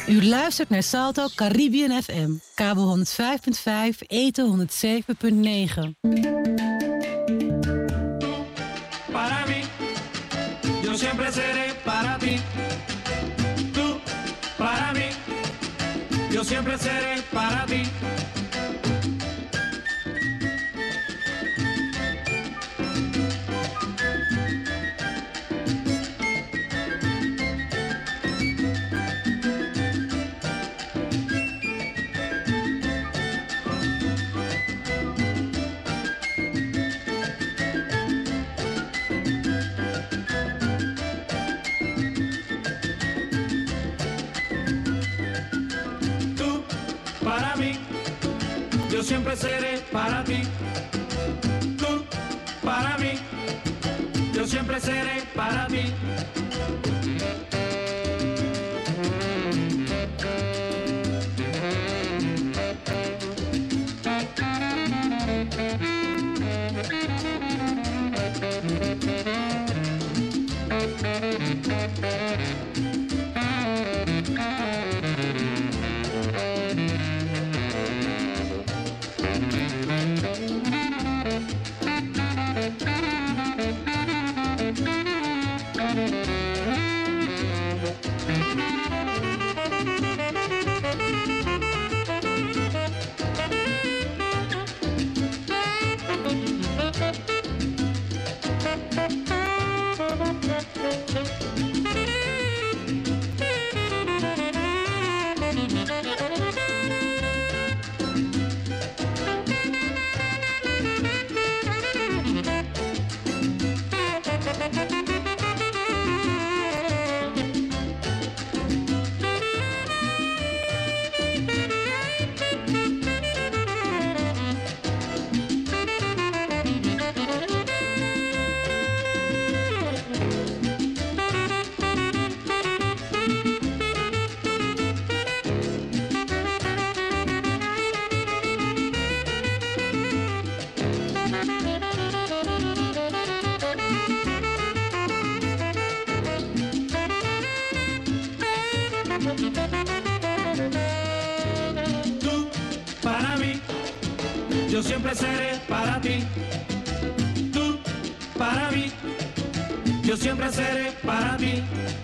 U luistert naar Salto Caribbean FM, kabel 105.5, eten 107.9. Para mí, yo siempre seré para ti. Tú, para mí, yo siempre seré para ti. Yo siempre seré para ti. Tú, para mí, yo siempre seré para ti. Tú, para mí, yo siempre seré para ti. Tú, para mí, yo siempre seré para ti.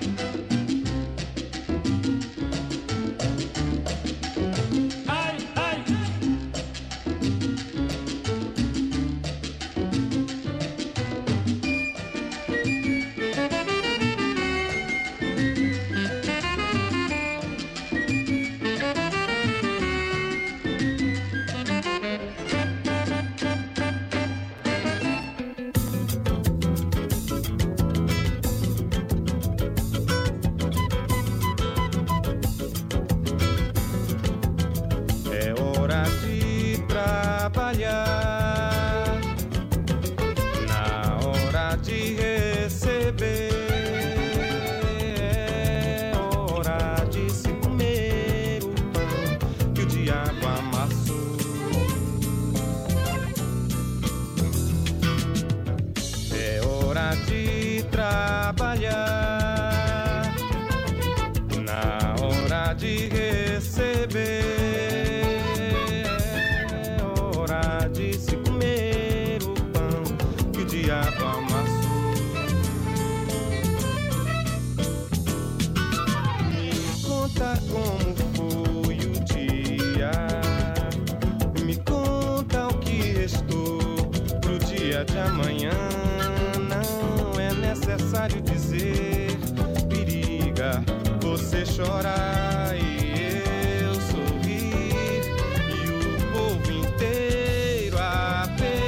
De amanhã não é necessário dizer, periga você chorar e eu sorrir, e o povo inteiro a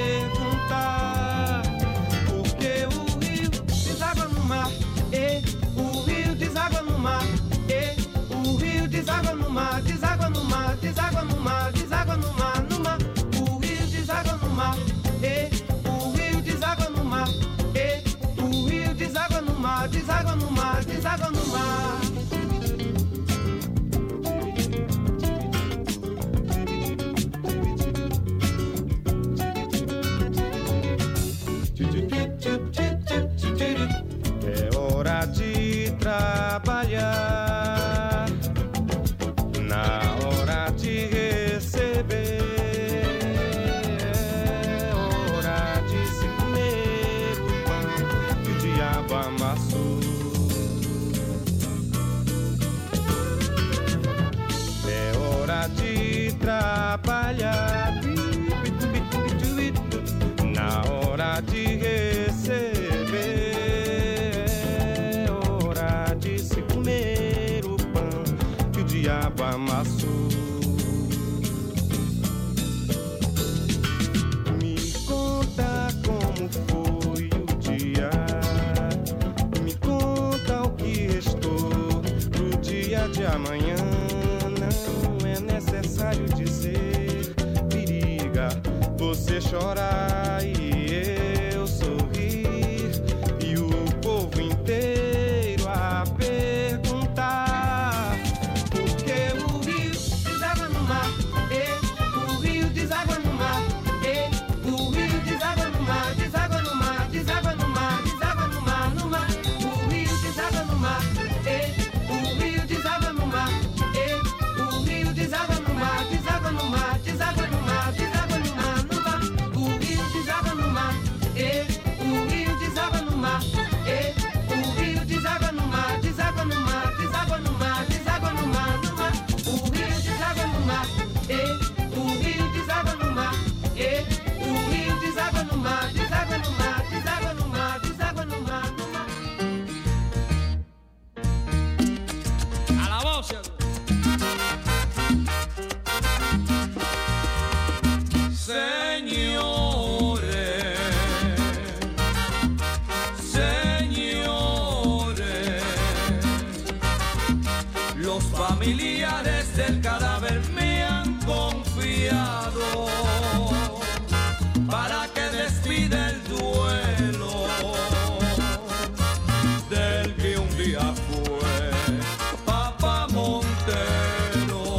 perguntar por que o rio deságua no mar, o rio deságua no mar, o rio deságua no mar, deságua no mar, deságua no mar, deságua no mar, no mar, o rio deságua no mar, deságua no mar, o rio deságua no mar, deságua no mar, deságua no mar. É hora de trabalhar atrapalha. Na hora de receber, é hora de se comer o pão que o diabo amassou. Me conta como foi o dia, me conta o que restou pro dia de amanhã. Não é necessário dizer, periga você chorar e eu sorrir, e o povo inteiro a perguntar por que o rio deságua no mar, o rio deságua no mar, o rio deságua no mar, deságua no mar, deságua no mar, deságua no mar, no mar, o rio deságua no mar, o rio deságua no mar, o rio deságua no mar, deságua no mar, deságua no mar, deságua no mar, no mar, o rio deságua no mar, o rio deságua no mar, o rio deságua no mar, deságua no mar, deságua no mar, deságua no mar, no mar, o rio deságua no mar, o rio deságua no mar, o rio deságua no mar, deságua no mar, deságua no mar, deságua no mar, no mar. A la voz. Señores, señores, los familiares del cadáver me han confiado para que despida el duelo del que un día fue Papa Montero.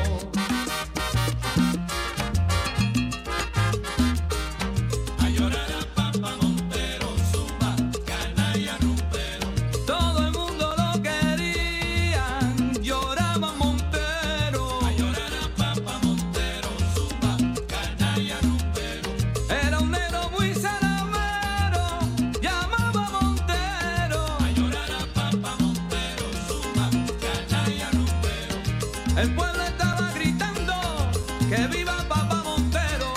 A llorar a Papa Montero, suba, canalla rumbero. Todo el mundo lo quería, lloraba Montero. A llorar a Papa Montero, suba, canalla rumbero. Era un negro muy salamero, llamaba Montero. A llorar a Papa Montero, suba, canalla rumbero. El pueblo estaba gritando que viva Papa Montero.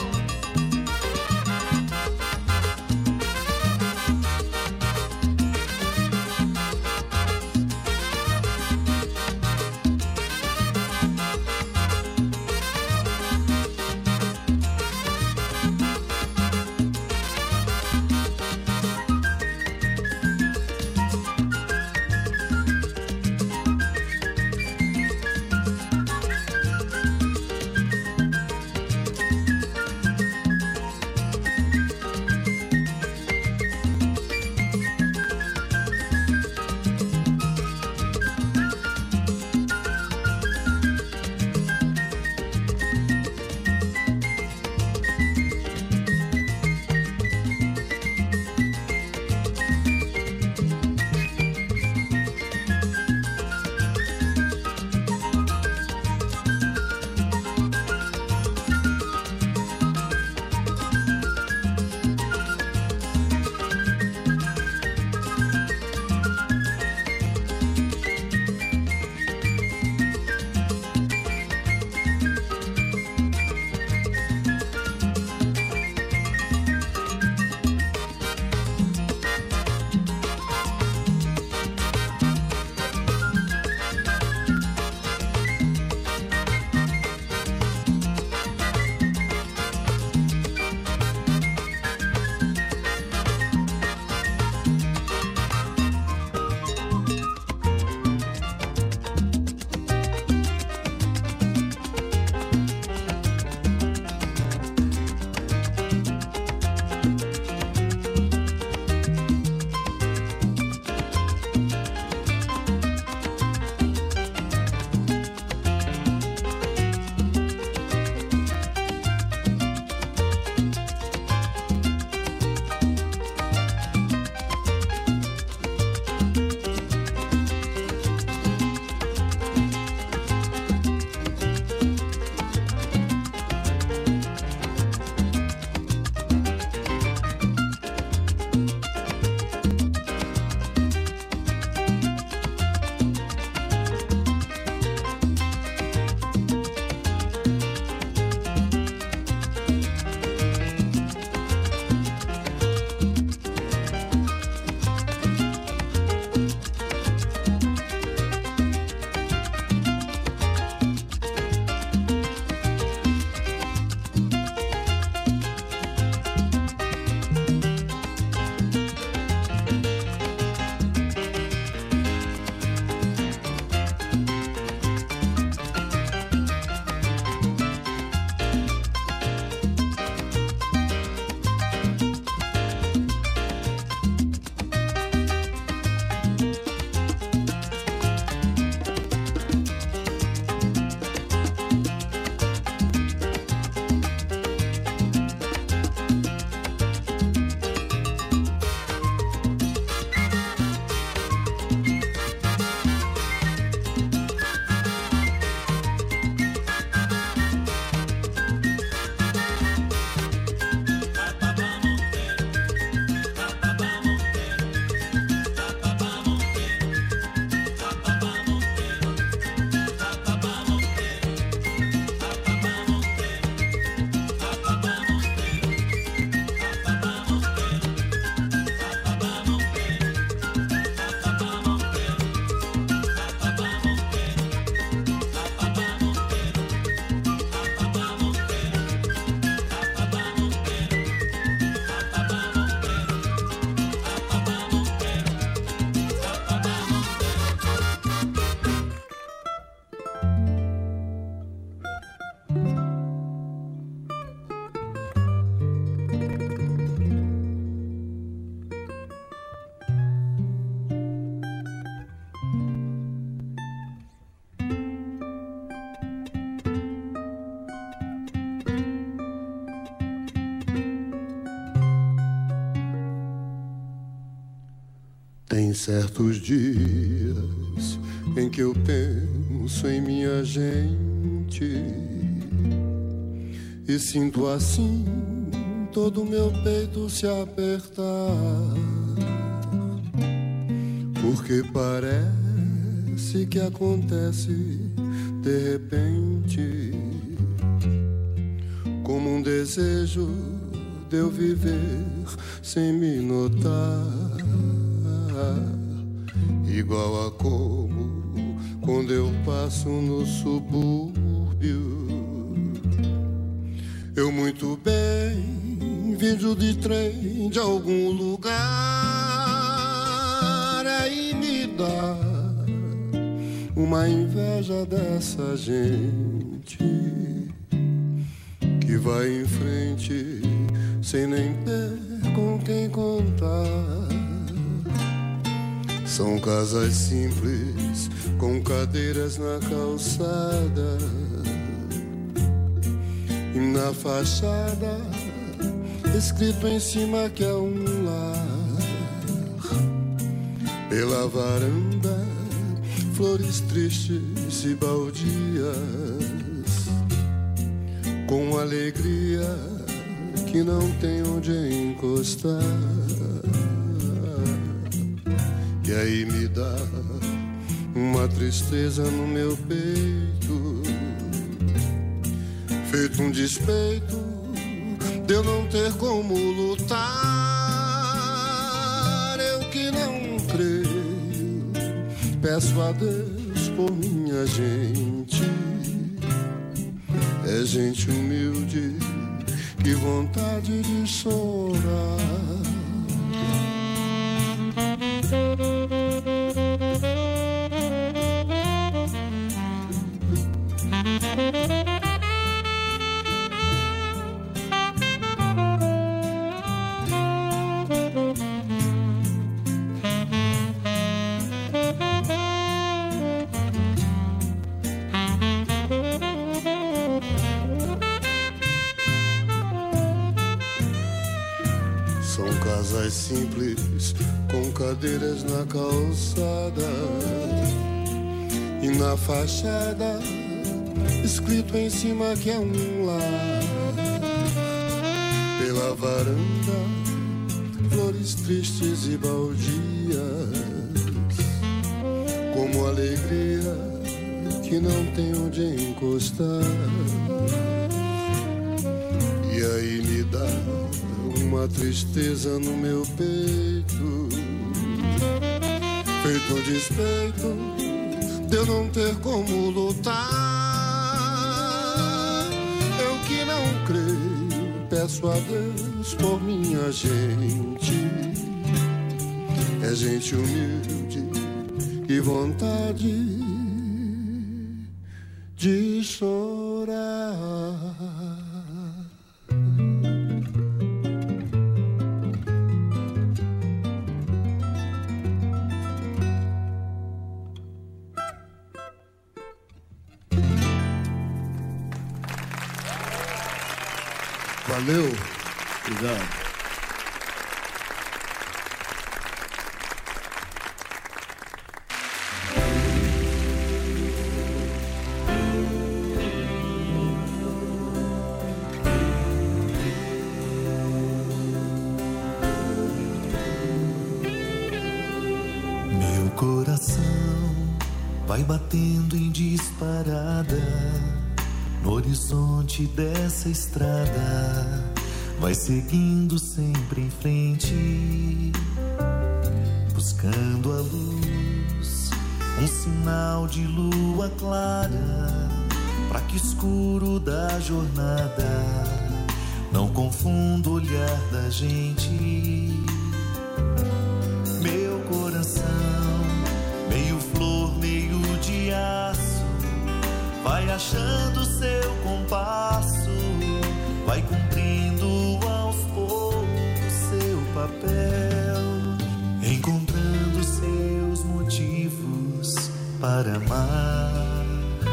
certos dias em que eu penso em minha gente e sinto assim todo o meu peito se apertar, porque parece que acontece de repente, como um desejo de eu viver sem me notar, igual a como quando eu passo no subúrbio. Eu muito bem vindo de trem de algum lugar, aí me dá uma inveja dessa gente que vai em frente sem nem ter com quem contar. São casas simples com cadeiras na calçada e na fachada escrito em cima que é um lar. Pela varanda flores tristes e baldias, com alegria que não tem onde encostar. E aí me dá uma tristeza no meu peito, feito um despeito de eu não ter como lutar. Eu que não creio, peço a Deus por minha gente. É gente humilde, que vontade de chorar. Simples, com cadeiras na calçada e na fachada escrito em cima que é um lar. Pela varanda flores tristes e baldias, como alegria que não tem onde encostar. E aí me dá uma tristeza no meu peito, feito um despeito de eu não ter como lutar. Eu que não creio, peço a Deus por minha gente. É gente humilde e vontade de chorar. Valeu. Obrigado. Meu coração vai batendo em disparada no horizonte dessa estrada, vai seguindo sempre em frente, buscando a luz, um sinal de lua clara, pra que escuro da jornada não confunda o olhar da gente. Meu coração, meio flor, meio de aço, vai achando seu compasso, vai cumprindo aos poucos seu papel, encontrando seus motivos para amar,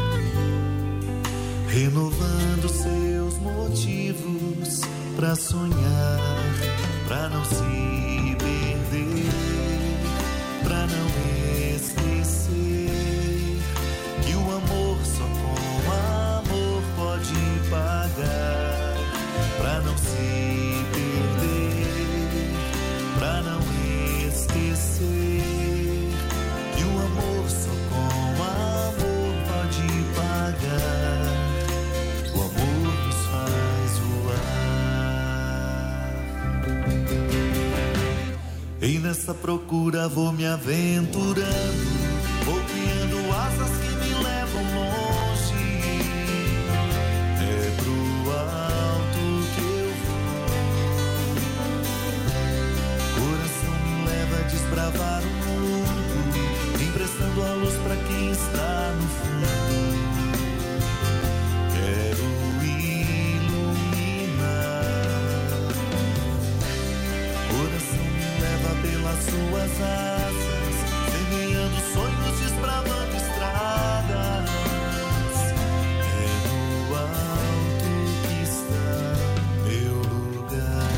renovando seus motivos para sonhar, para não se perder, para nessa procura vou me aventurando, vou criando asas que me levam longe. É pro alto que eu vou. Coração me leva a desbravar o mundo, emprestando a luz pra quem está no fundo. Quero iluminar. Coração me leva pelas suas asas, semeando sonhos, desbravando estradas. É no alto que está meu lugar.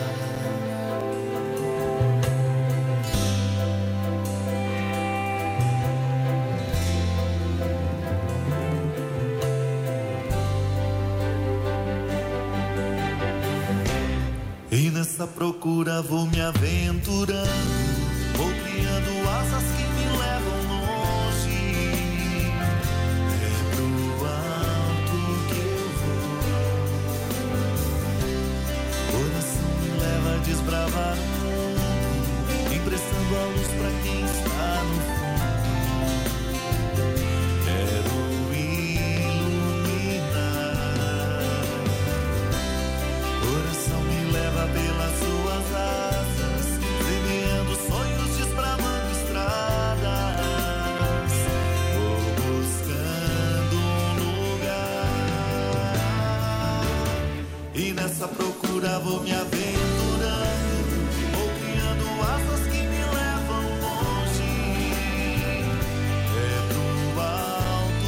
E nessa procura vou me aventurando, vou criando asas que me levam longe. É pro alto que eu vou. Coração me leva a desbravar o mundo, emprestando a luz pra quem está no fundo. Quero iluminar. Coração me leva pelas suas asas, semeando sonhos, desbravando estradas. Vou buscando um lugar, e nessa procura vou me aventurando, vou criando asas que me levam longe. É pro alto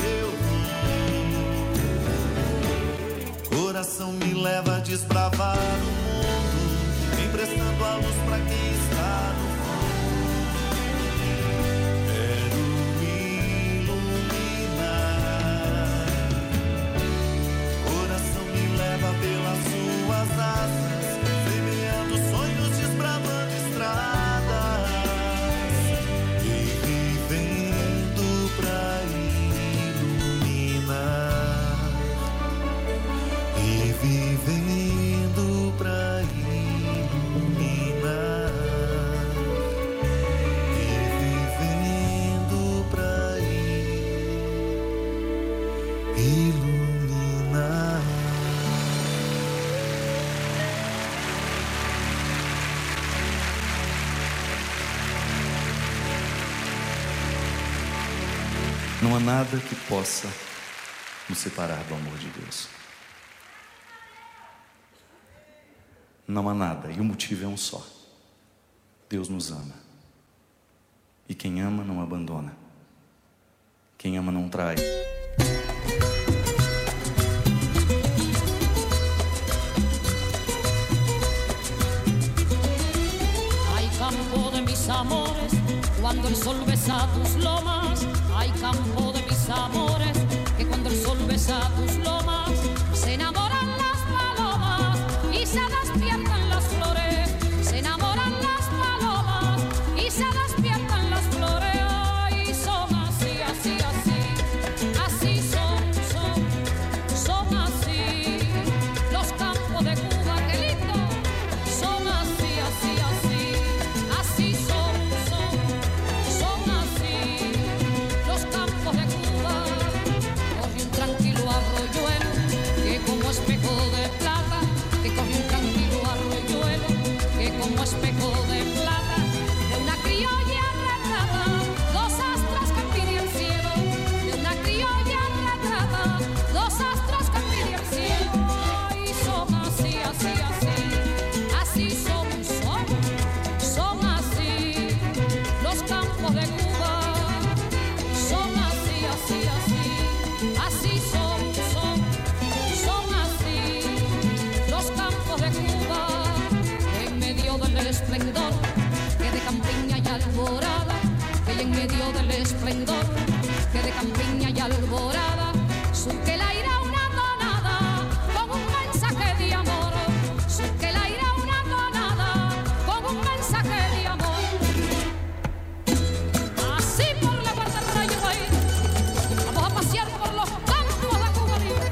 que eu vou. Coração me leva a desbravar o mundo, emprestando a luz pra quem está no fundo. Quero iluminar. Coração me leva pelas suas asas, semeando sonhos, desbravando estradas e vivendo pra iluminar. E vivendo pra iluminar. E vivendo pra iluminar. Não há nada que possa nos separar do amor de Deus. Não há nada, e o motivo é um só: Deus nos ama. E quem ama não abandona. Quem ama não trai. Hay campo de mis amores, cuando el sol besa tus lomas. Hay campo de mis amores, que cuando el sol besa tus lomas, se enamoran las palomas y se despiertan las flores. Se enamoran las palomas y se despiertan las flores. Ay, son así, así, así. Así son así. Los campos de Cuba, qué lindo. Son así, así, así. Así son así. Los campos de Cuba. Corre un tranquilo arroyuelo, que como espejo de plata. Que corre un tranquilo arroyuelo, que como espejo de plata. De una criolla retrata, dos astros que pide el cielo. De una criolla retrata, dos astros que pide el cielo. Ay, son así, así, así. Así son así. Los campos de Cuba. Son así, así, así. Así son así. Los campos de Cuba. En medio del esplendor, que de campiña y alborada. Que en medio del esplendor, que de campiña y alborada, surque el aire una tonada con un mensaje de amor. Surque el aire una tonada con un mensaje de amor. Así por la puerta del rayo voy, vamos a pasear por los campos de Cuba libre.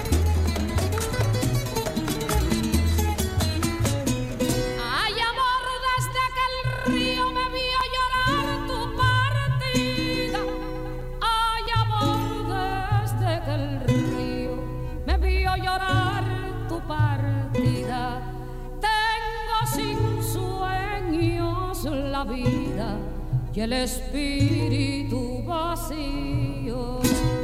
Hay amor y el espíritu vacío.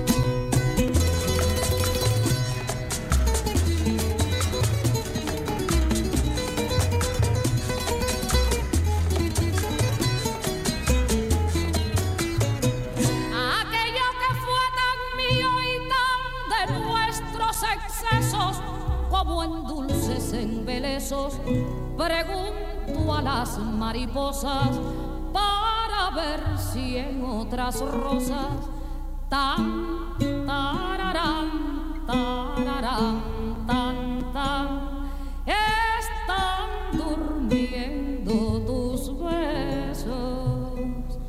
Aquello que fue tan mío y tan de nuestros excesos, como en dulces embelezos, pregunto a las mariposas para ver si en otras rosas tan, tararán, tararán, tan, tan, están durmiendo tus besos.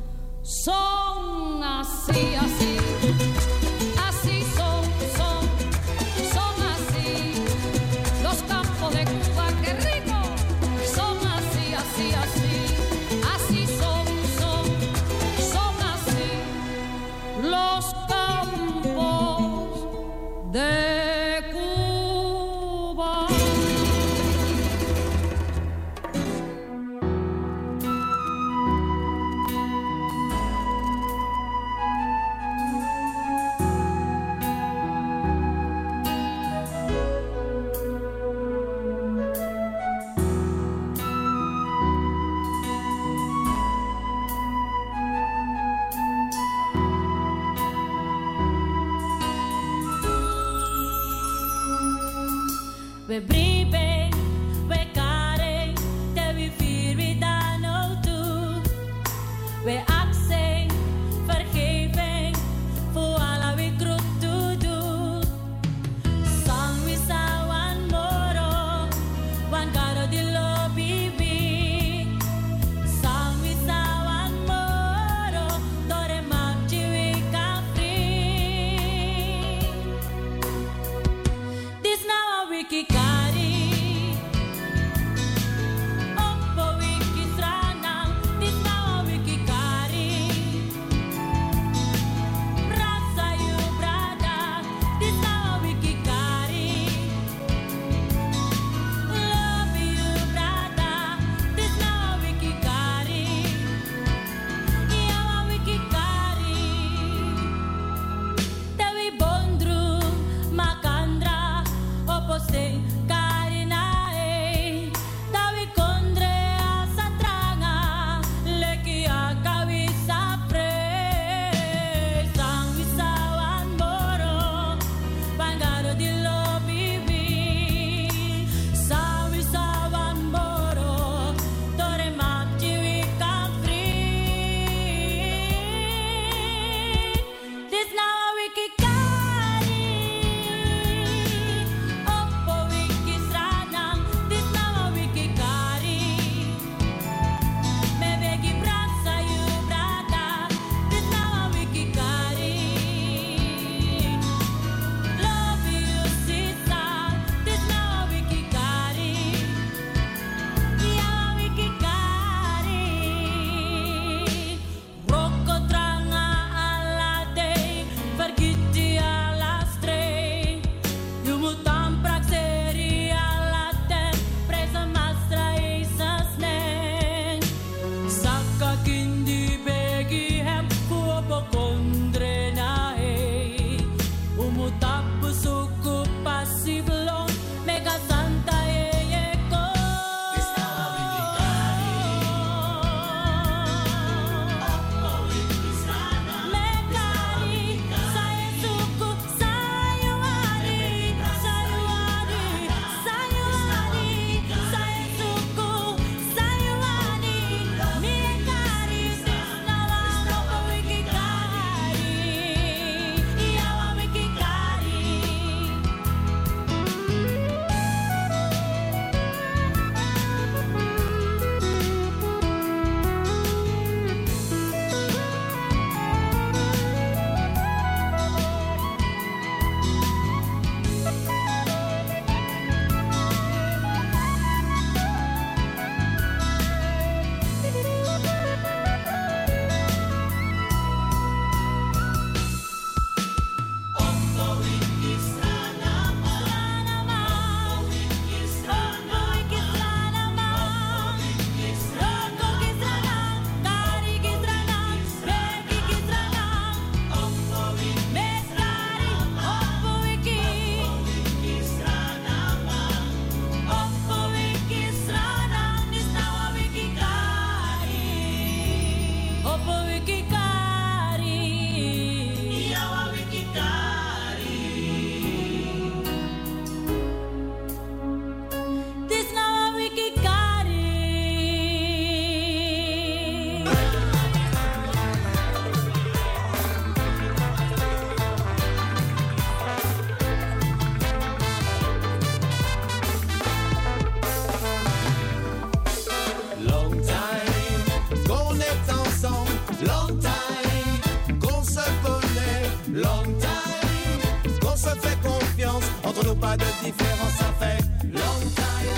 Son así, así, así son así. Los campos de Cuba, qué rico, son así, así, así. Así son así. Los campos de Cuba. We brieven, we karen, te we vier we dan ook toe. We acten, vergeven, voor alle we kroep toe doen. Sang we sawan moro, wan karo di lobby bi. Sang we sawan moro, dore mapchi we ka free. This now a wiki kari. Entre nous pas de différence, ça fait long time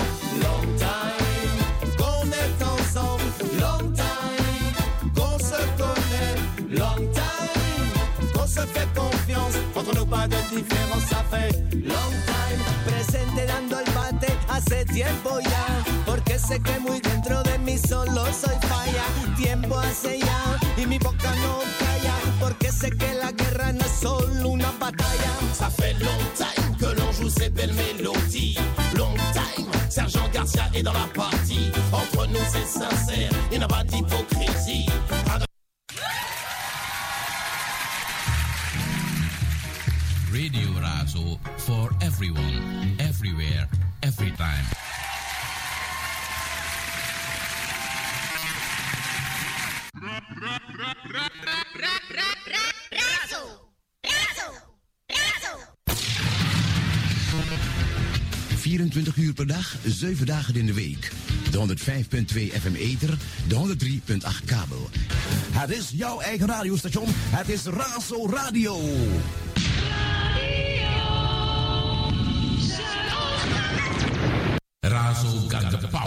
qu'on est ensemble. Long time qu'on se connaît. Long time qu'on se fait confiance. Entre nous pas de diferencia, ça fait long time. Presente dando el bate hace tiempo ya, porque sé que muy dentro de mí solo soy falla. Tiempo hace ya y mi boca no calla, porque sé que la guerra no es solo una batalla. Ça fait long time que l'on joue ces belles mélodies. Long time, Sergent Garcia est dans la partie. Entre nous c'est sincère, il n'y a pas d'hypocrisie. Radio Razo for everyone, everywhere, every time. Razo! 24 uur per dag, 7 dagen in de week. De 105.2 FM ether, de 103.8 kabel. Het is jouw eigen radiostation. Het is Razo Radio. Razo got the power.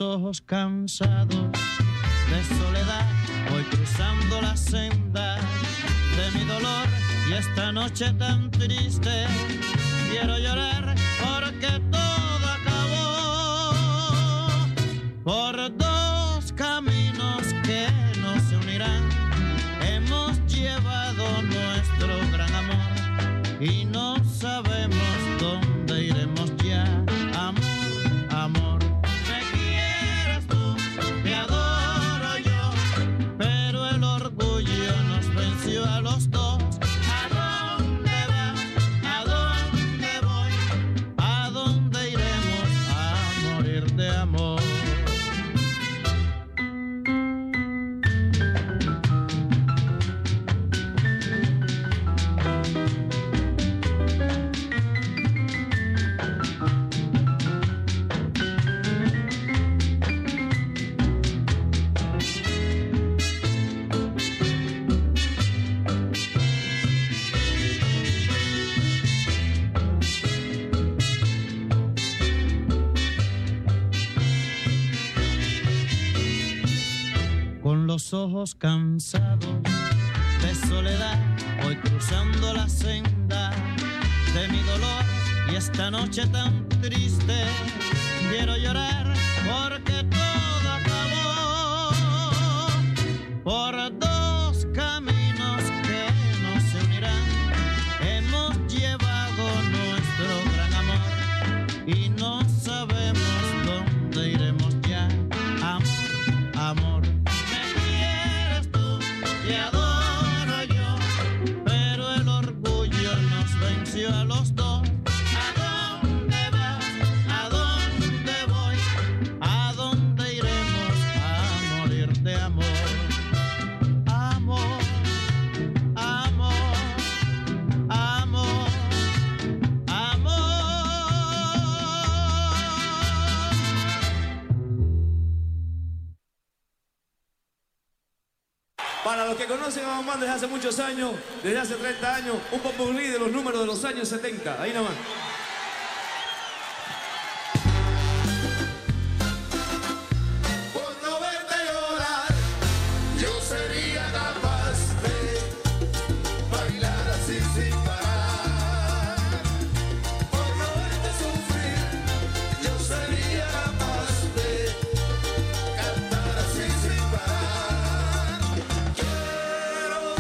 los ojos cansados de soledad voy cruzando la senda de mi dolor y esta noche tan triste quiero llorar porque todo acabó por dos caminos que no se unirán. Hemos llevado nuestro gran amor y no sabemos dónde iremos ya. Amor, amor, me quieres tú, te adoro yo, pero el orgullo nos venció a los dos. ¿A dónde vas? ¿A dónde voy? ¿A dónde iremos a morir de amor? Los ojos cansados de soledad voy cruzando la senda de mi dolor y esta noche tan triste quiero llorar porque todo acabó por dos caminos que no se unirán. Hemos llevado nuestro gran amor y no sabemos dónde iremos ya. Amor, amor, te adoro yo, pero el orgullo nos venció a los dos. ¿A dónde vas? ¿A dónde voy? ¿A dónde iremos a morir de amor? Amor, amor, amor, amor. Para los que conocen a Bambán desde hace muchos años, desde hace 30 años, un popurrí de los números de los años 70. Ahí nomás. Por no verte llorar, yo sería capaz de bailar así sin parar. Por no verte sufrir, yo sería capaz de cantar así sin parar. Quiero verte feliz.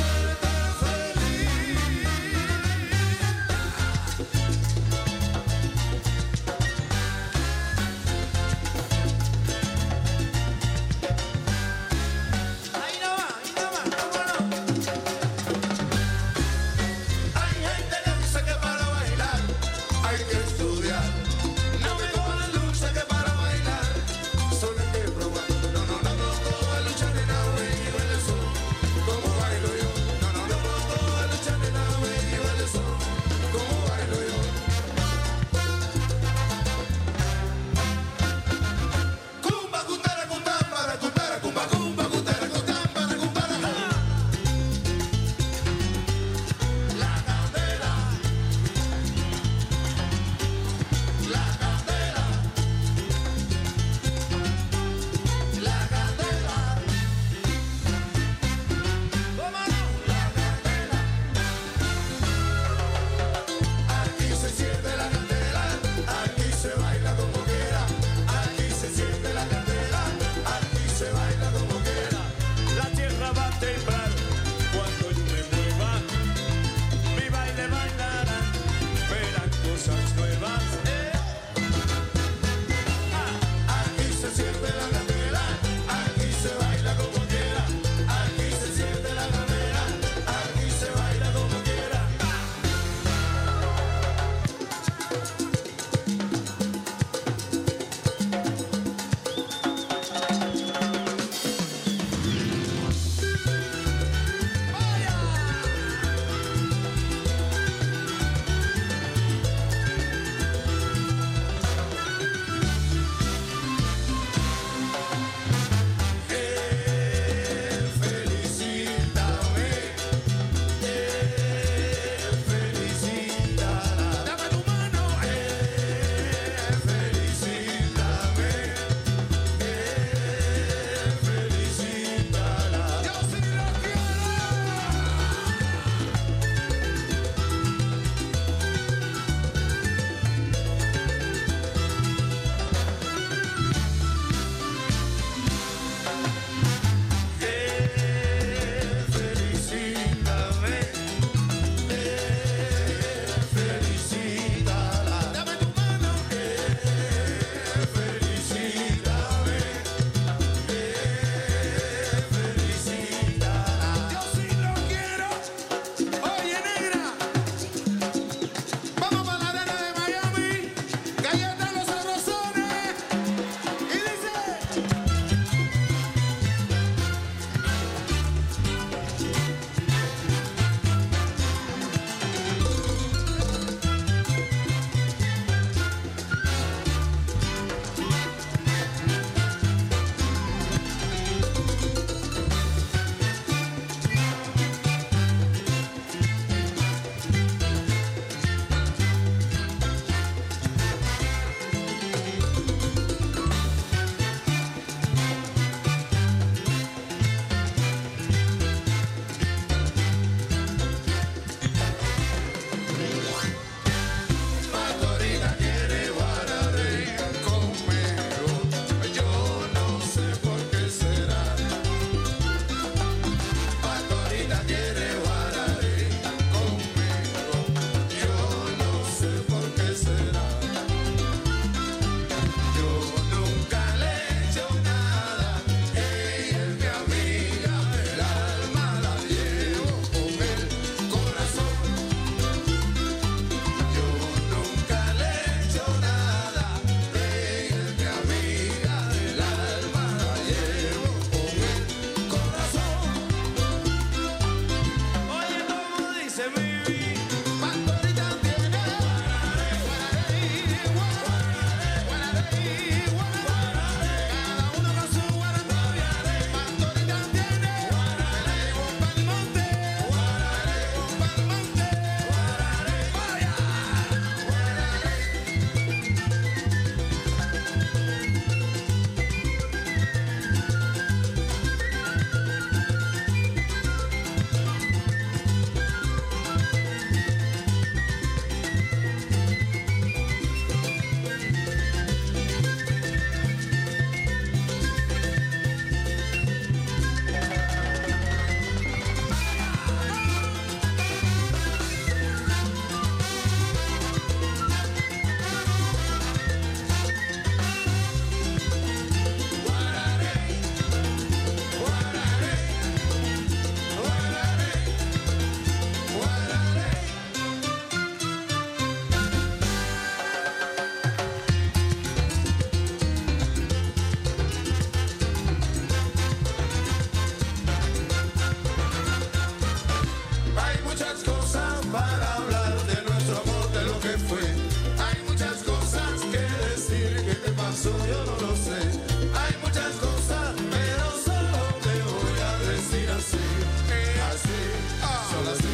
para hablar de nuestro amor, de lo que fue. Hay muchas cosas que decir, ¿qué te pasó? Yo no lo sé. Hay muchas cosas, pero solo te voy a decir así, así, solo así.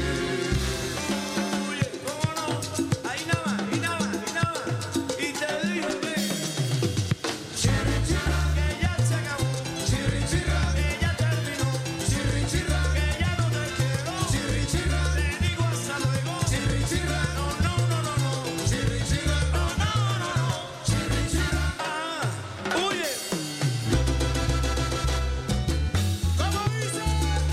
Oye, ¿cómo no? Ahí nada más, y nada más, y nada más. Y te dije que Chirrichirra, que ya se acabó, chirrichirra, que ya terminó, chirrichirra, que ya no te quiero. chirrichirra, Te digo hasta luego. chirrichirra, No, no, no, no, no. chirrichirra, No, no, no, no. chirrichirra. Oye, ¿Cómo dice?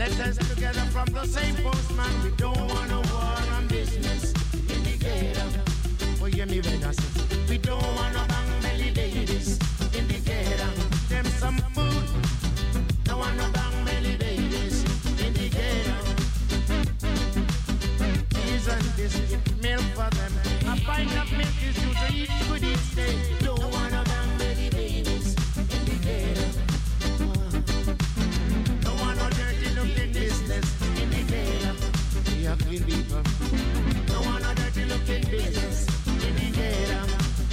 Letters together from the same postman. We don't want no war and business in the ghetto. Oh, hear me when I say, we don't want no bang belly ladies in the ghetto. Them some food. Don't want no bang belly ladies in the ghetto. Cheese and biscuit, milk for them. A pint of milk is due to eat good each day. Don't want no bang belly ladies in the ghetto. Don't want no dirty looking business in the ghetto. We are clean people. Don't want no dirty looking business in the ghetto.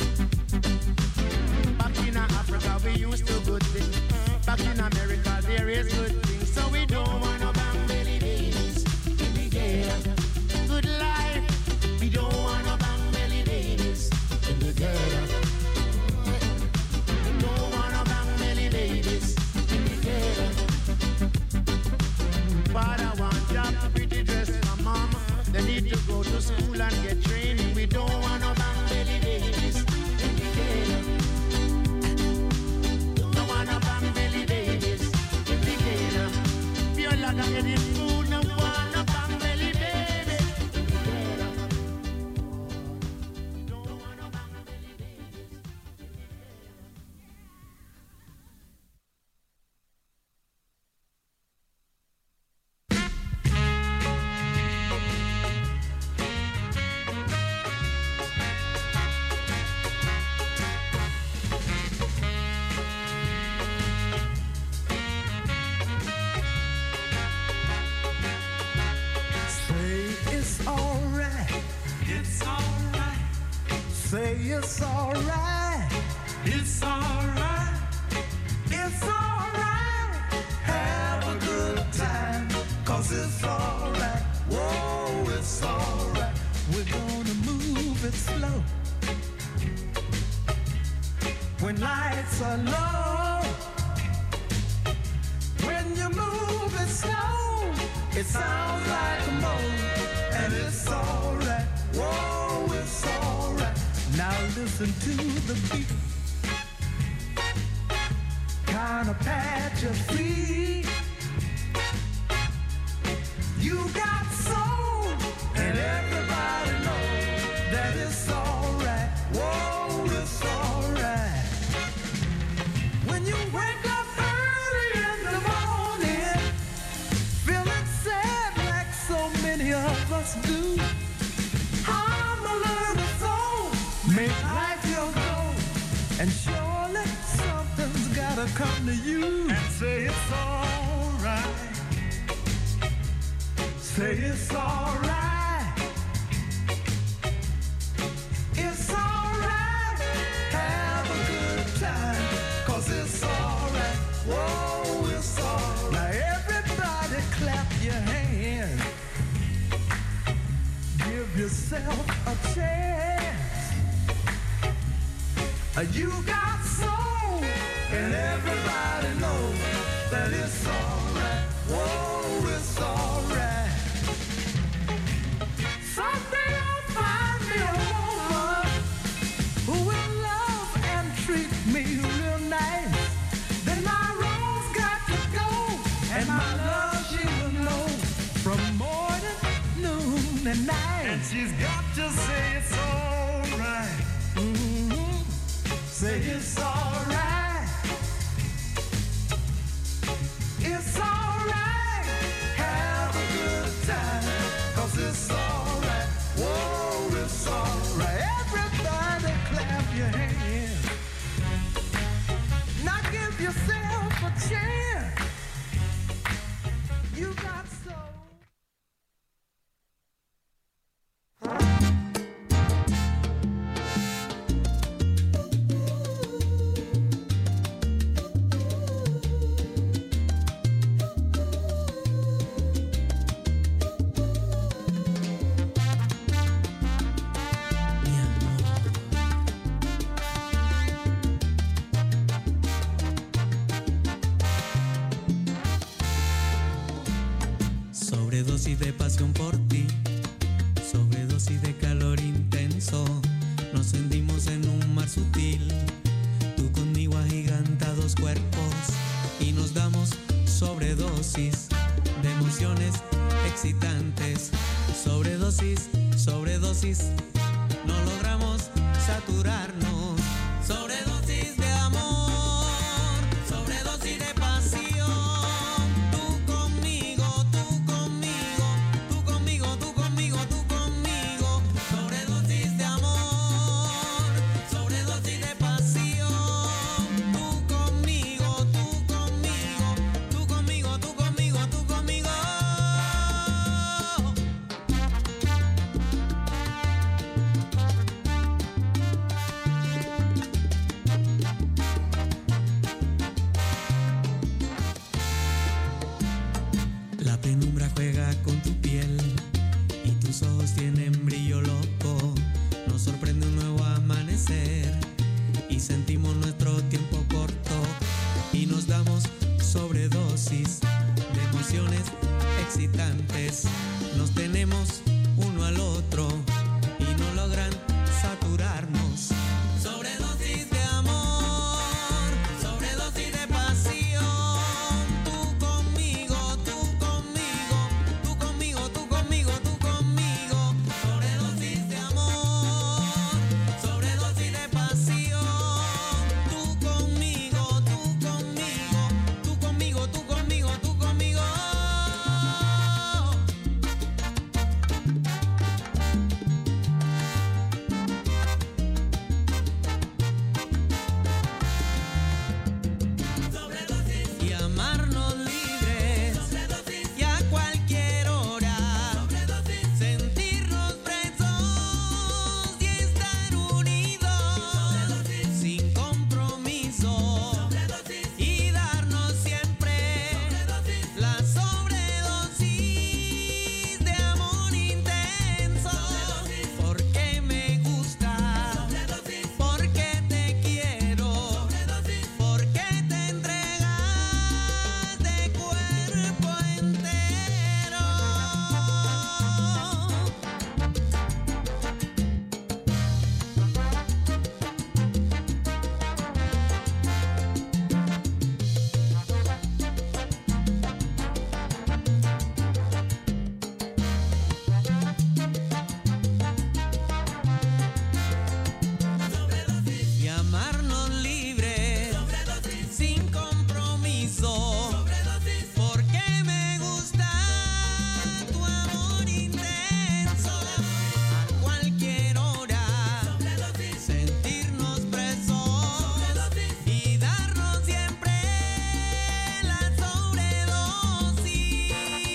Back in Africa we used to good things. Back in America there is good things. So we don't want no bang belly ladies in the ghetto. Good life. We don't want no bang belly ladies in the ghetto. We don't want no bang belly ladies in the ghetto. Father want job, pretty dress for mom. They need to go to school and get training. We don't want no bang belly ladies in the ghetto. Don't want no bang belly ladies in the ghetto. Pure lager getting food, no want no bang belly babies in the ghetto. Don't want no bang belly ladies in the ghetto. Say it's alright. It's alright. It's alright. Have a good time, 'cause it's alright. Whoa, it's alright. We're gonna move it slow. When lights are low, when you move it slow, it sounds like a moan, and it's alright. Whoa, it's alright. Now listen to the beat. Kinda pat your feet. You got soul, and everybody knows that it's alright. Whoa, it's alright. When you wake up early in the morning, feeling sad like so many of us do, I'm a little soul, make life your goal, and surely something's gotta come to you and say it's alright. Say it's alright. It's alright. Have a good time, 'cause it's alright. Whoa, it's alright. Now everybody clap your hands. Give yourself a chance. You got soul, and everybody knows that it's alright. Whoa, it's alright. Someday I'll find me a woman who will love and treat me real nice. Then my road's got to go, and my love she will know from morning, noon, and night. And she's got to say it's alright. Say it's alright. It's alright. Have a good time, 'cause it's alright. Whoa, it's alright. Everybody clap your hands. Now give yourself a chance. You got soul. Sobredosis de pasión por ti, sobredosis de calor intenso. Nos hundimos en un mar sutil, tú conmigo agigantados cuerpos, y nos damos sobredosis de emociones excitantes. Sobredosis, sobredosis, no logramos saturarnos. Sobredosis de amor, sobredosis de pasión. Tú conmigo, tú conmigo, tú conmigo, tú conmigo, tú conmigo. Sobredosis de amor, sobredosis de pasión. Tú conmigo, tú conmigo, tú conmigo, tú conmigo, tú conmigo. La penumbra juega con tu piel y tus ojos tienen brillo loco. Nos sorprende un nuevo amanecer y sentimos nuestro tiempo corto y nos damos sobredosis de emociones excitantes. Nos tenemos uno al otro y no logran saturarnos. Sobredosis de amor, sobredosis de pasión. Tú conmigo, tú conmigo, tú conmigo, tú conmigo, tú conmigo. Sobredosis de amor, sobredosis de pasión. Tú conmigo, tú conmigo, tú conmigo, tú conmigo, tú conmigo. Y amarnos libres y a cualquier hora sentirnos presos y estar unidos sin compromiso y darnos siempre la sobredosis de amor intenso. Porque me gusta, porque te quiero, porque te entregas de cuerpo entero. Y amarnos libres sin compromiso. Porque me gusta tu amor intenso. A cualquier hora sentirnos presos y darnos siempre la sobredosis.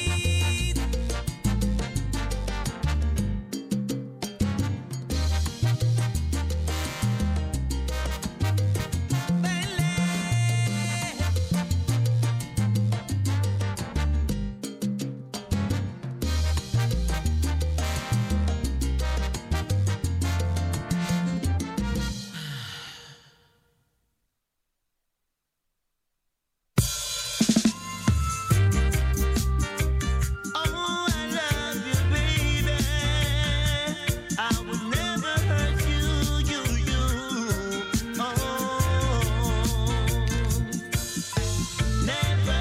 Oh, I love you, baby. I would never hurt you. Never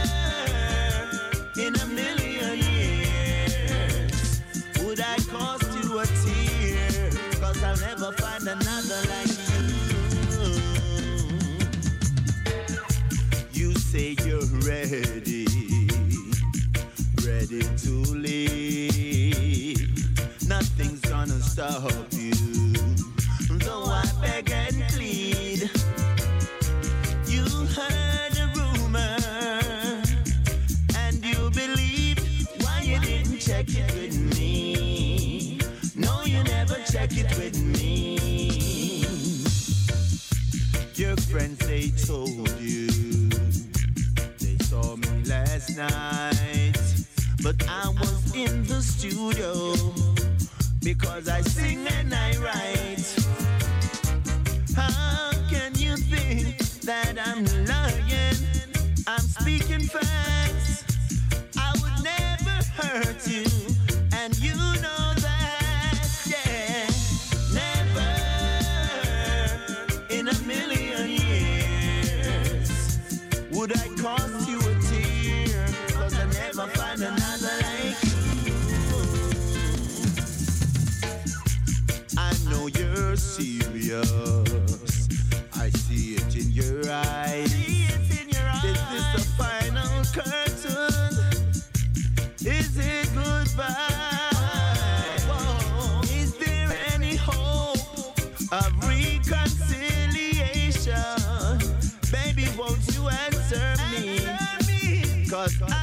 in a million years would I cost you a tear. 'Cause I'll never find another like you. You say you're ready to leave. Nothing's gonna stop you. Though I beg and plead, you heard a rumor and you believe. Why you didn't check it with me? No, you never check it with me. Your friends, they told you they saw me last night, but I was in the studio because I sing and I write. How can you think that I'm lying? I'm speaking facts. I would never hurt you, and you know that, yeah. Never in a million years would I cost you a tear, 'cause I never furious. I see it in your eyes. This is the final curtain. Is it goodbye? Is there any hope of reconciliation? Baby, won't you answer me? 'Cause